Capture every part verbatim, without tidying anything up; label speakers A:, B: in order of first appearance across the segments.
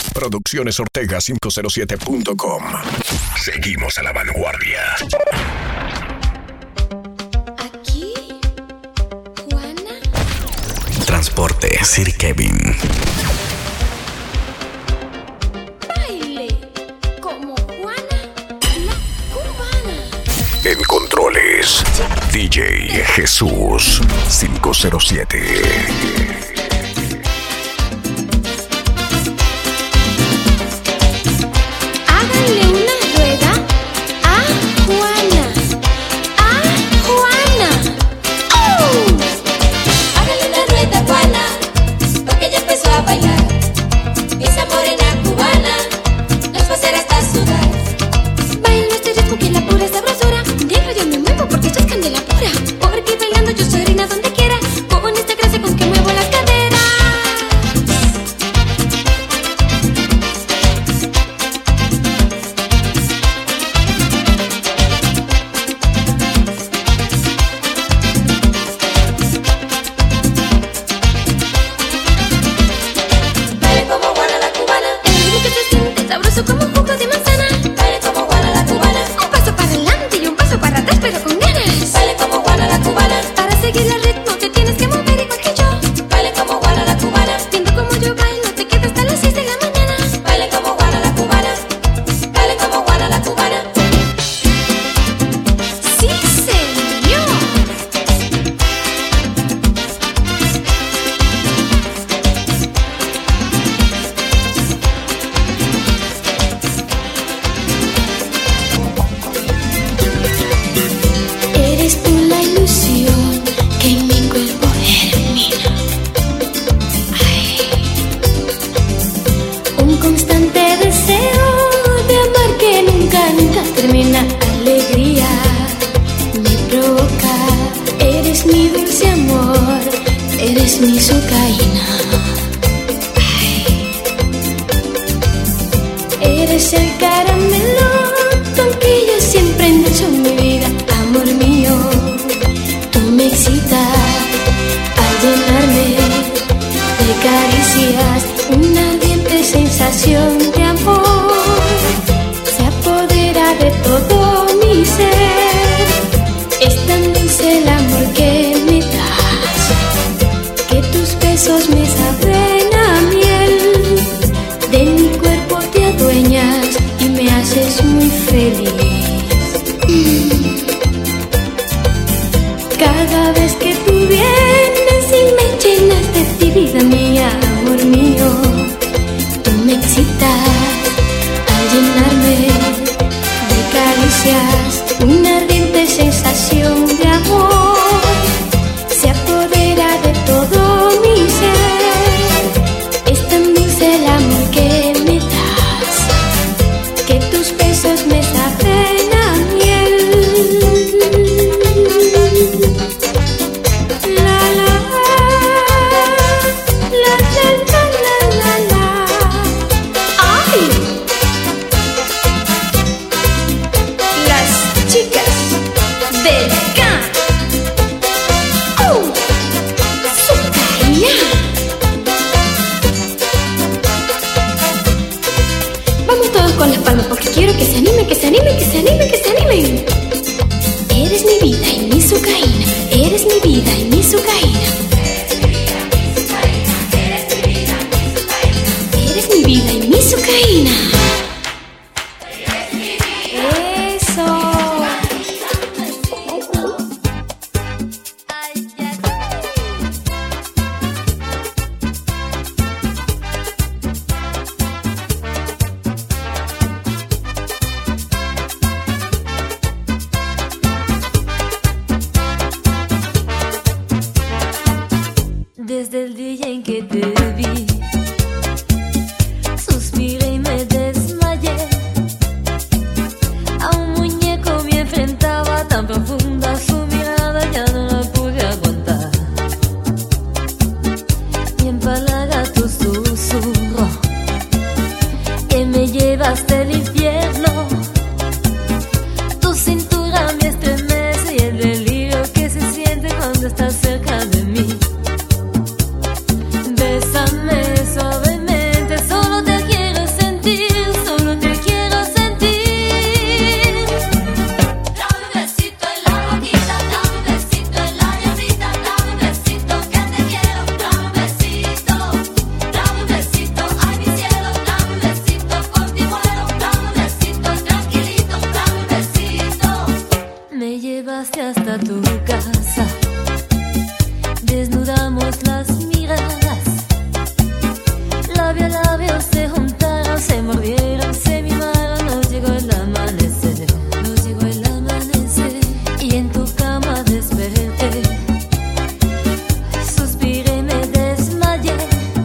A: Producciones Ortega quinientos siete punto com. Seguimos a la vanguardia.
B: Aquí, Juana.
C: Transporte Sir Kevin.
B: Baile como Juana, la cubana.
A: En controles, D J Jesús quinientos siete.
B: Háganle una rueda a Juana, a Juana. ¡Oh!
D: Hágale una rueda a Juana, porque ella empezó a bailar. Esa morena cubana nos va a hacer hasta sudar.
B: Bailo este ritmo que es la pura sabrosura. Diablo, yo me muevo porque esto es candela pura. Porque bailando yo soy reina donde quiera. Con esta gracia con que muevo las caderas.
D: Baile como Juana la cubana,
B: El ritmo que se siente sabroso como un jugo de manzana.
D: baile como Juana la cubana,
B: Un paso para adelante y un paso para atrás, pero con ganas.
D: baile como Juana la cubana,
B: Para seguir el ritmo te tienes que mover igual que yo.
D: baile como Juana la cubana,
B: Viendo como yo bailo te quedas hasta las seis de la mañana.
D: baile como Juana la cubana, baile como Juana la cubana.
B: ¡Sí, señor! Eres tú la ilusión que en mi cuerpo germina. Ay. Un constante deseo de amar que nunca, nunca termina. Alegría me provoca. Eres mi dulce amor, eres mi sucaína. Ay. Eres el caramelo con que yo siempre endulzo mi vida. Amor mío, tú me excitas al llenarme de caricias. Una ardiente sensación de amor se apodera de todo mi ser. Es tan dulce el amor que me das, que tus besos me saben a miel. De mi cuerpo te adueñas y me haces muy feliz. Mm. Cada vez que tú vienes y me llenas de ti, vida mía, amor mío, tú me excitas al llenarme de caricias. Una ardiente sensación de amor se apodera de todo mi ser. Es tan dulce el amor que me das, que tus besos me saben a miel. La la la la la la la la. ¡Ay! Las chicas del can. ¡Oh! ¡Sucaína! Vamos todos con las palmas porque quiero que se animen, que se animen, que se animen, que se animen. Eres mi vida y mi sucaína. Eres mi vida y mi sucaína. Eres mi vida y mi sucaína. Eso.
E: Desde el día en que te vi, suspiré y me desperté.
B: hasta tu casa. Desnudamos las miradas, labio a labio se juntaron, se mordieron, se mimaron. Nos llegó el amanecer, nos llegó el amanecer, y en tu cama desperté. Suspiré y me desmayé.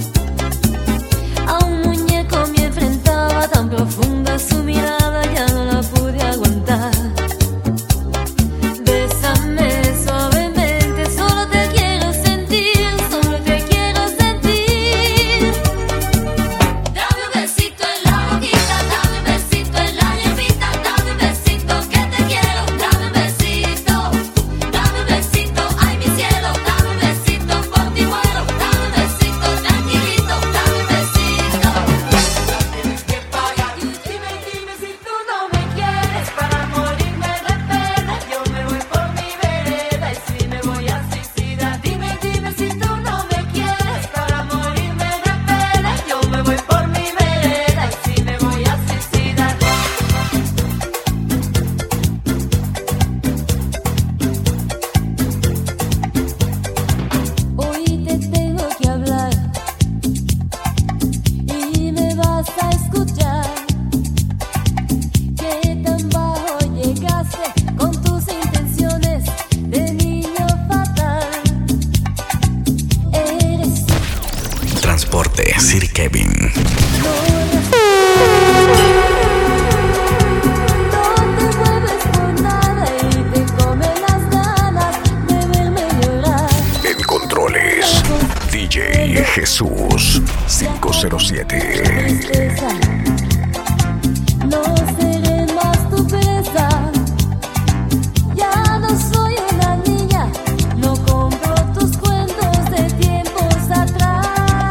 B: A un muñeco me enfrentaba, tan profunda su mirada, ya no la pude aguantar. Bésame suavemente, solo te quiero sentir, solo te quiero sentir. Dame un besito en la boquita, dame un besito en la llavita, dame un besito que te quiero, dame un besito, dame un besito, ay mi cielo, dame un besito por ti muero, dame un besito tranquilito, dame un besito. Tienes que pagar, dime, dime si tú no me quieres, para morirme de pena, yo me voy por mi vereda y si me voy a suicidar. Dime, dime si tú no me quieres, para morirme de pena, yo me voy por mi vereda y si me voy a suicidar. Hoy te tengo que hablar y me vas a escuchar. ¿Qué tan bajo llegaste con tus intenciones de niño fatal? Eres
C: Transporte Sir Kevin.
B: no te mueves por nada y te come las ganas de verme llorar.
A: En controles, D J Jesús cinco cero siete.
B: Tristeza, no seré más tu presa. Ya no soy una niña, no compro tus cuentos de tiempos atrás.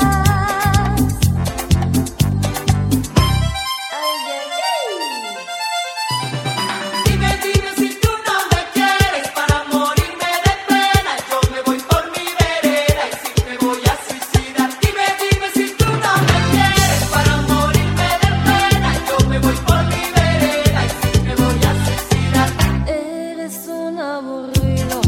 B: Ay, ay, ay. Dime, dime si tú no me quieres, para morirme de pena, yo me voy por mi vereda y si me voy a suicidar. Dime, dime si tú no me quieres, para morirme de pena, yo me voy por mi vereda y si me voy a suicidar. Eres un aburrido,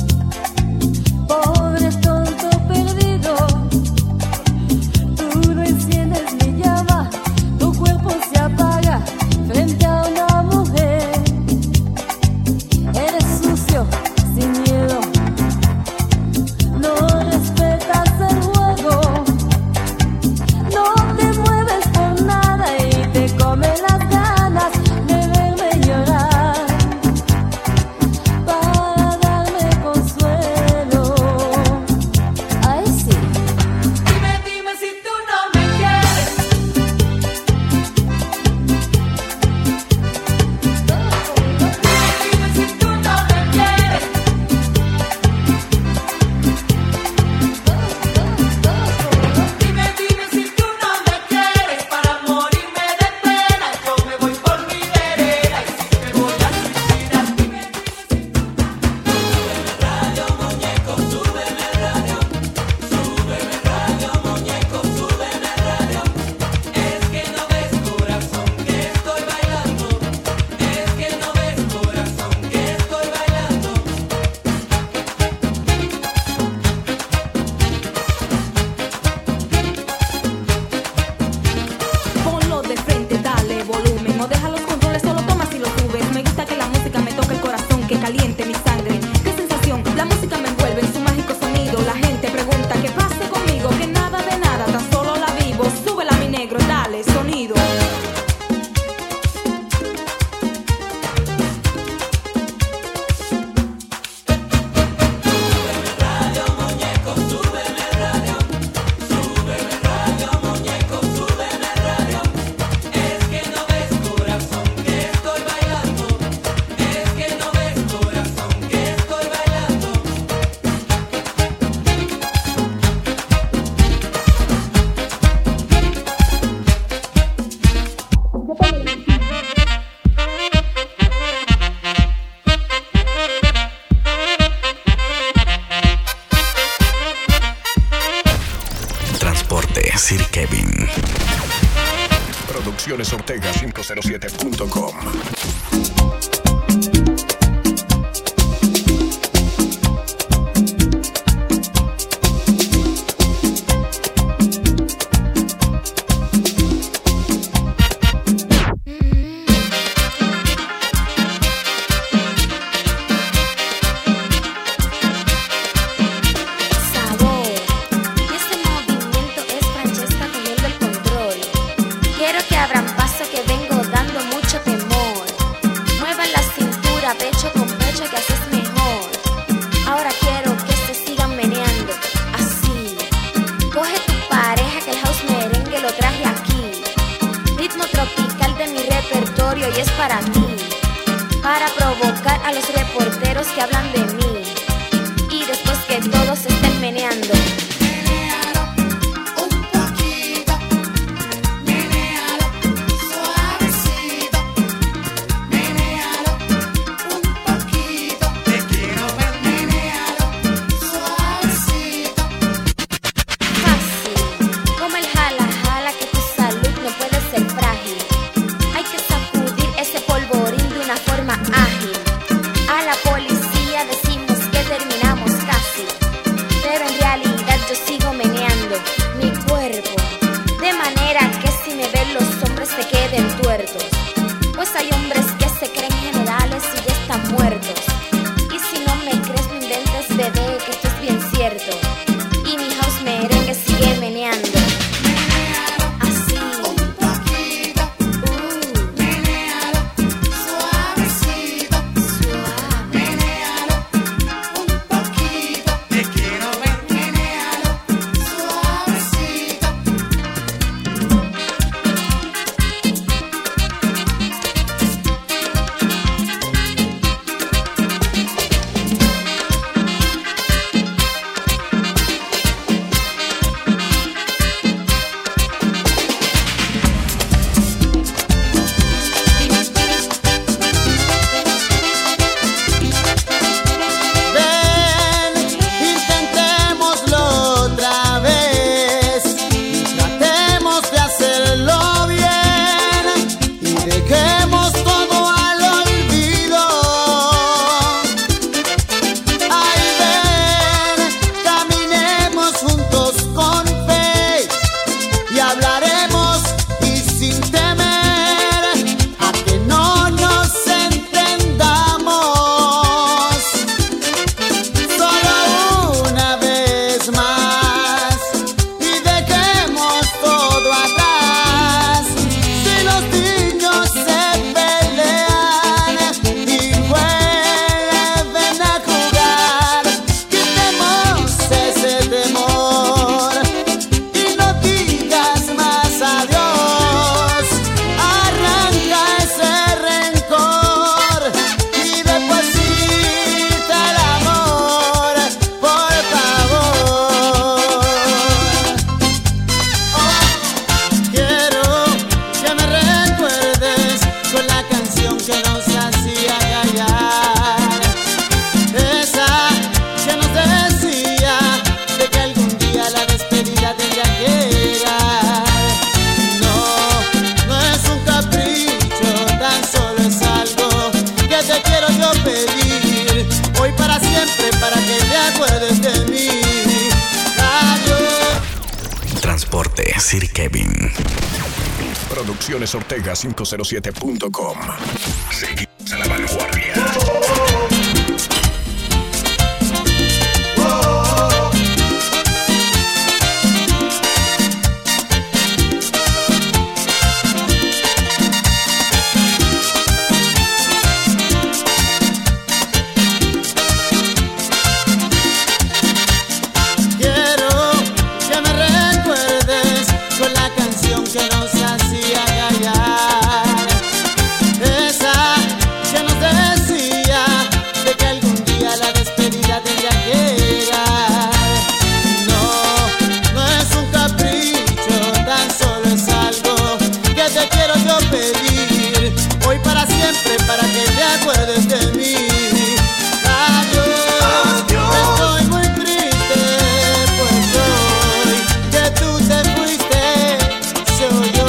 B: pobre tonto perdido. Tú no enciendes mi llama, tu cuerpo se apaga frente a una mujer. Eres sucio, sin miedo, no respetas el juego, no te mueves por nada y te come las ganas de verme llorar para darme consuelo. Ay, sí. Dime, dime si tú no me quieres. Dime, dime si tú no me quieres. Dime, dime si tú no me quieres, para morirme de pena, yo me voy por mi vereda y si me voy a suicidar. Dime, dime si ponlo de frente, dale volumen, no deja los controles, solo tomas y lo subes. Me gusta que la música me toque el corazón, que caliente mi sangre. Qué sensación, la música me envuelve en su mágico sonido. La gente pregunta qué pase conmigo, que nada de nada, tan solo la vivo. Súbela mi negro, dale sonido.
C: Sir Kevin.
A: Producciones Ortega cinco cero siete punto com.
E: serio y es para ti, para provocar a los reporteros que hablan de mí y después que todos se estén meneando. Pues hay hombres que se creen generales y ya están muertos. Y si no me crees, no inventes, bebé, que esto es bien cierto. Y mi house merengue sigue meneando. Así. Un poquito. Uh. Menealo. Suavecito. Suave. Menealo. Un poquito. Te quiero ver. Menealo. Suavecito.
C: Sir Kevin.
A: Producciones Ortega quinientos siete punto com. Seguimos a la vanguardia.
F: Hoy para siempre, para que te acuerdes de mí. Adiós, Adiós. Estoy muy triste, pues hoy que tú te fuiste, soy yo.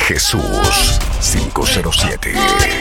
A: Jesús cinco cero siete.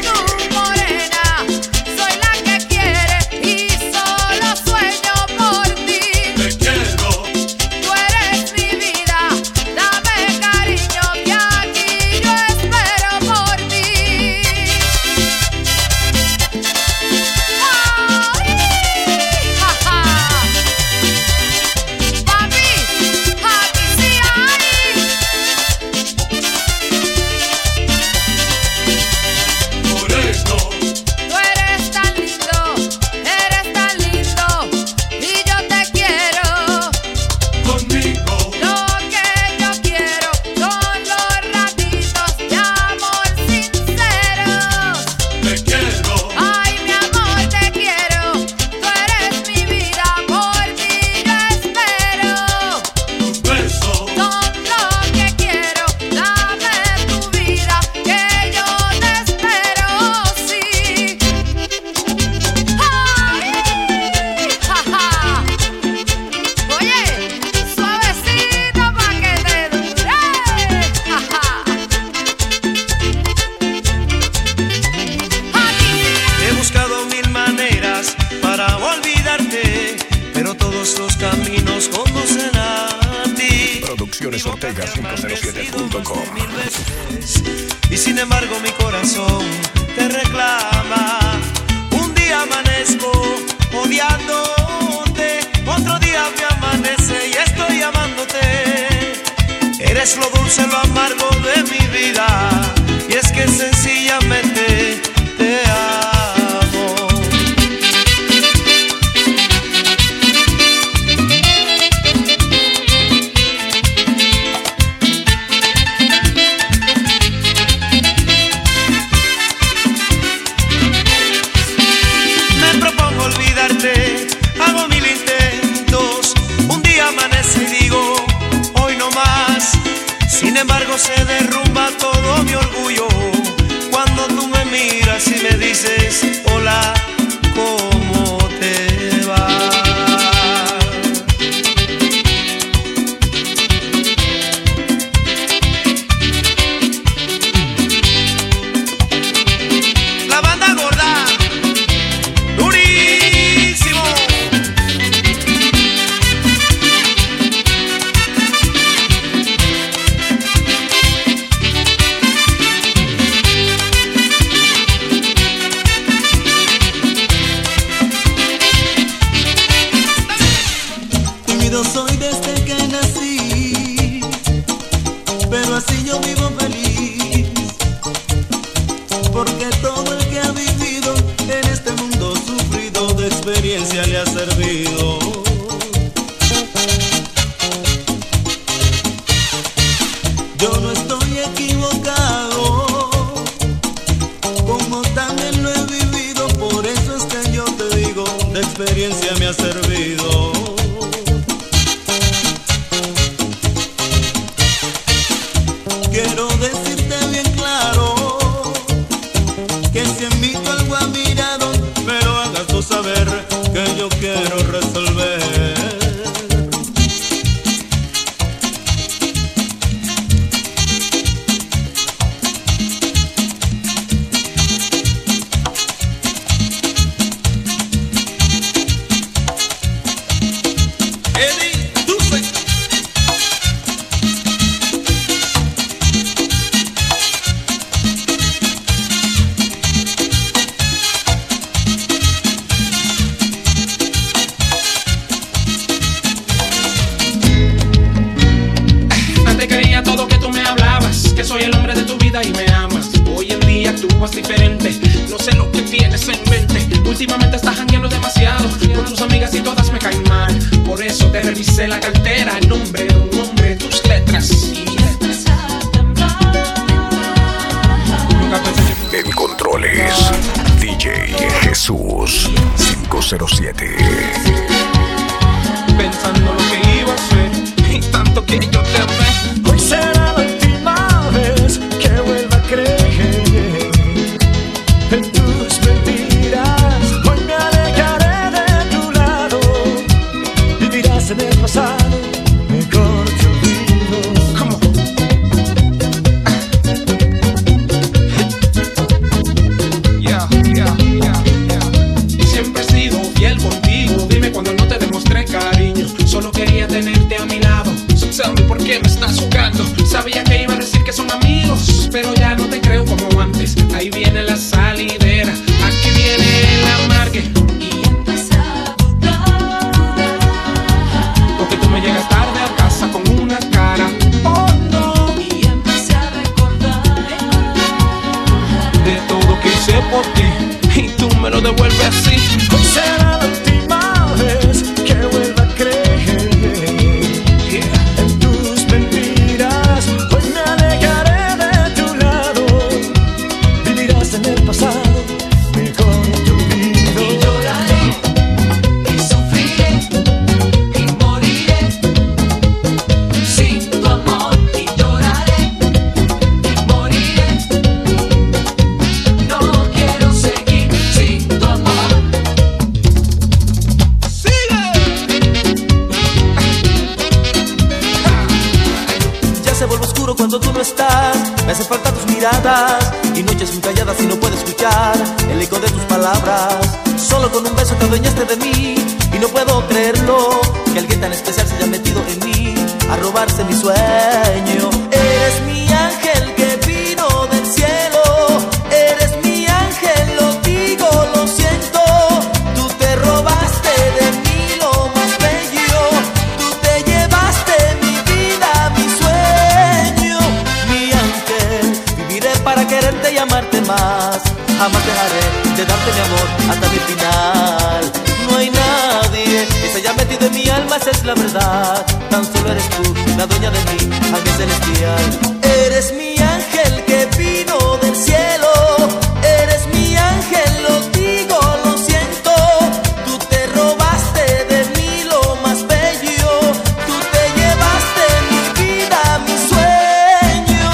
A: Ortega cinco cero siete punto com.
G: Y sin embargo mi corazón te reclama. Un día amanezco odiándote, otro día me amanece y estoy amándote. Eres lo dulce, lo amargo de mi vida, y es que sencillamente te amo. Hago mil intentos, un día amanece y digo, hoy no más. Sin embargo se derrumba todo mi orgullo cuando tú me miras y me dices, hola, ¿cómo te va? La banda gorda, durísimo.
F: Soy desde que nací, pero así yo vivo feliz, porque todo el que ha vivido en este mundo sufrido de experiencia le ha servido. Yo no estoy equivocado, como también lo he vivido, por eso es que yo te digo, de experiencia me ha servido. Quiero decirte bien claro que si en mí tú algo has mirado, me lo hagas tú saber que yo quiero resolver.
H: Soy el hombre de tu vida y me amas. Hoy en día actúas diferente. No sé lo que tienes en mente. Últimamente estás jangueando demasiado con tus amigas y todas me caen mal. Por eso te revisé la cartera. Nombre, un hombre, tus letras y letras.
A: En controles, D J Jesús cinco cero siete.
H: Pensando lo que iba a hacer y tanto que yo te amé.
I: Hoy será la última vez que vuelva a creer en tus mentiras. Hoy me alejaré de tu lado. Vivirás en el pasado, mejor te olvido.
H: ¿Cómo?
F: miradas y noches muy calladas y no puedo escuchar el eco de tus palabras. Solo con un beso te adueñaste de mí y no puedo creerlo, que alguien tan especial se haya metido en mí a robarse mi sueño. Eres mi ángel que vino del cielo, eres mi ángel, lo digo, lo siento. Tú te robaste de mí lo más bello, tú te llevaste mi vida, mi sueño. Mi ángel, viviré para quererte y amarte más. Jamás dejaré de darte mi amor hasta mi final. No hay nadie que se haya metido en mi alma, esa es la verdad. Tan solo eres tú, la dueña de mí, ángel celestial. Eres mi ángel que vino del cielo, eres mi ángel, lo digo, lo siento. Tú te robaste de mí lo más bello, tú te llevaste mi vida, mi sueño.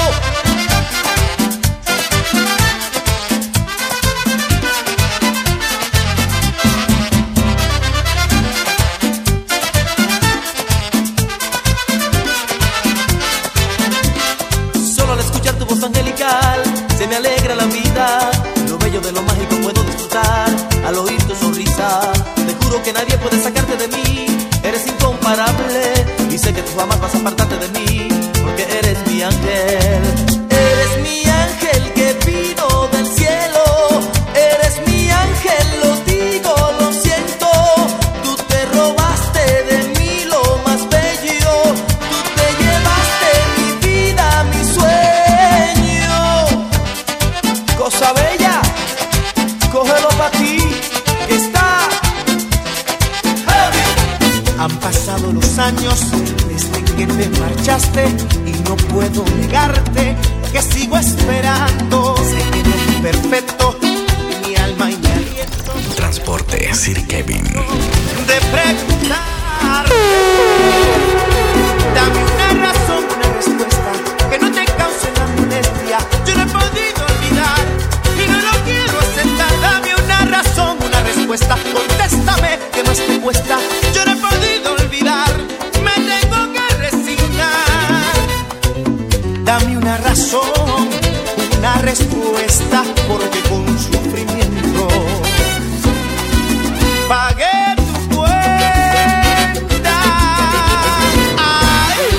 F: Angelical, se me alegra la vida, lo bello de lo mágico puedo disfrutar al oír tu sonrisa. Te juro que nadie puede sacarte de mí, eres incomparable y sé que tú jamás vas a apartarte de mí, porque eres mi ángel. Eres mi ángel que vino del cielo, eres mi ángel, lo digo, lo siento. Tú te robaste de mí lo más bello, tú te llevaste mi vida, mi sueño. Cosa bella, cógelo pa' ti, que está heavy.
J: Han pasado los años desde que te marchaste y no puedo negarte que sigo esperando. Sé que no es perfecto, mi alma y mi aliento.
C: Transporte Sir Kevin.
J: De preguntar, dame una razón, una respuesta que no te cause la molestia. Yo no he podido olvidar y no lo quiero aceptar. Dame una razón, una respuesta. Contéstame, ¿qué más te cuesta? Yo no he podido olvidar, me tengo que resignar. Dame una razón, una respuesta, porque con sufrimiento pagué tu cuenta. Ay.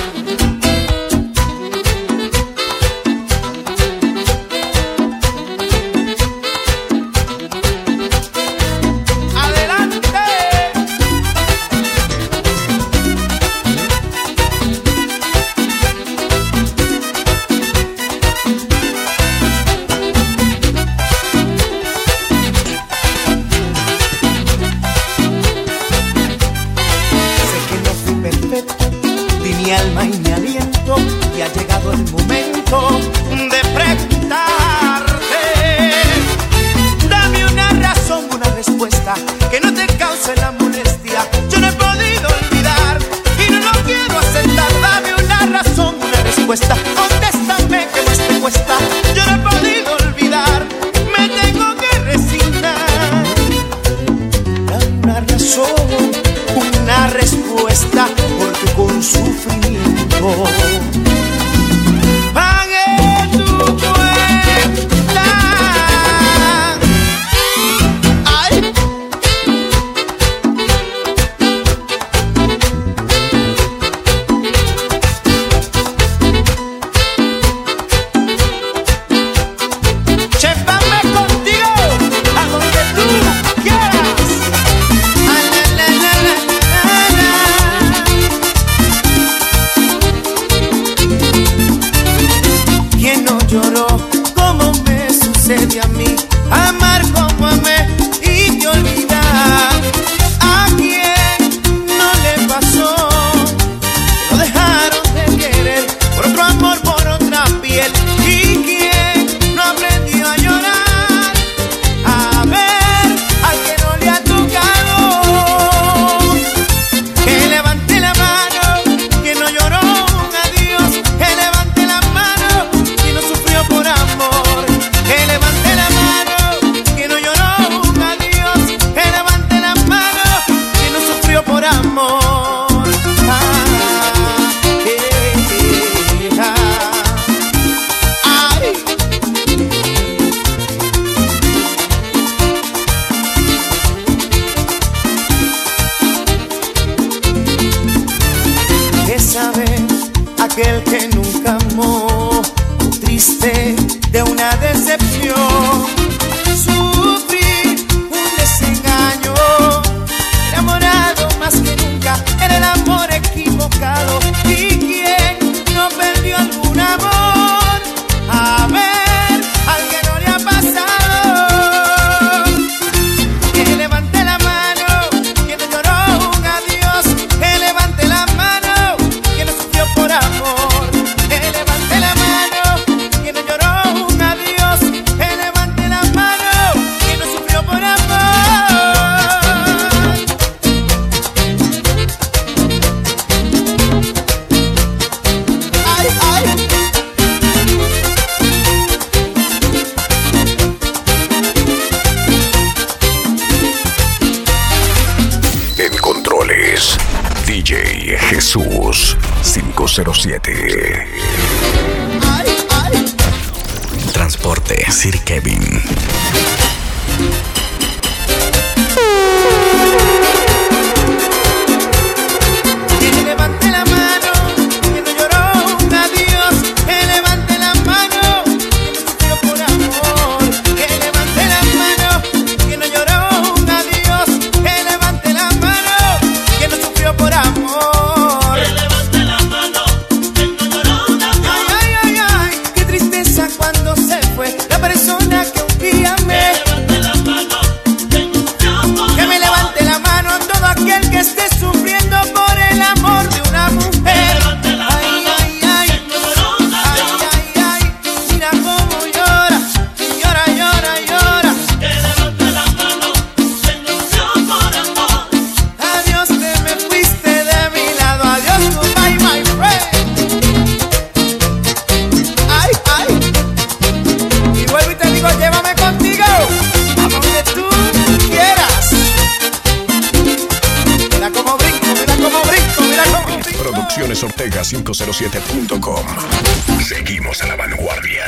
J: Adelante. Mi alma y mi aliento, y ha llegado el momento de preguntarte. Dame una razón, una respuesta que no te cause la molestia. Yo no he podido olvidar y no lo quiero aceptar. Dame una razón, una respuesta. Contéstame, ¿qué más te cuesta? Yo no he podido olvidar, me tengo que resignar. Dame una razón, una respuesta, porque con sufrimiento pagué tu cuenta. Ay. Llévame contigo a donde tú quieras. Ay, la, la, la, la, la, la. aquel que nunca amó, triste de una decepción. Sufrí un desengaño, enamorado más que nunca, era el amor equivocado. ¿Y quién no perdió algún amor? A ver, alguien no le ha pasado. Que levante la mano, que no lloró un adiós. Que levante la mano, que no sufrió por amor. Que levante la mano, que no lloró un adiós. Que levante la mano, que no sufrió por amor. Ay, ay.
A: En controles, D J Jesús cinco cero siete.
J: Ay, ay.
C: Transporte Sir Kevin.
J: Que levante la mano, que no lloró un adiós. Que levante la mano, que no sufrió por amor. Que levante la mano, que no lloró un adiós. Que levante la mano, que no sufrió por amor. Que levante la mano, que no lloró un adiós. Ay, ay, ay, ay, qué tristeza cuando se fue la persona que un día me. Que me levante la mano todo aquel que esté sufriendo por el amor de una mujer. Ay, ay, ay, ay, ay, ay, mira cómo llora, llora, llora, llora. Que levante la mano, que no por amor. Adiós, te me fuiste de mi lado, adiós, goodbye, my friend. Ay, ay, y vuelvo y te digo, llévame contigo a donde tú quieras. Mira cómo brinco, mira cómo brinco, mira cómo brinco.
A: Producciones Ortega cinco cero siete punto com. Seguimos a la vanguardia.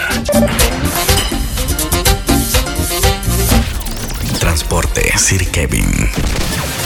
C: Transporte Sir Kevin.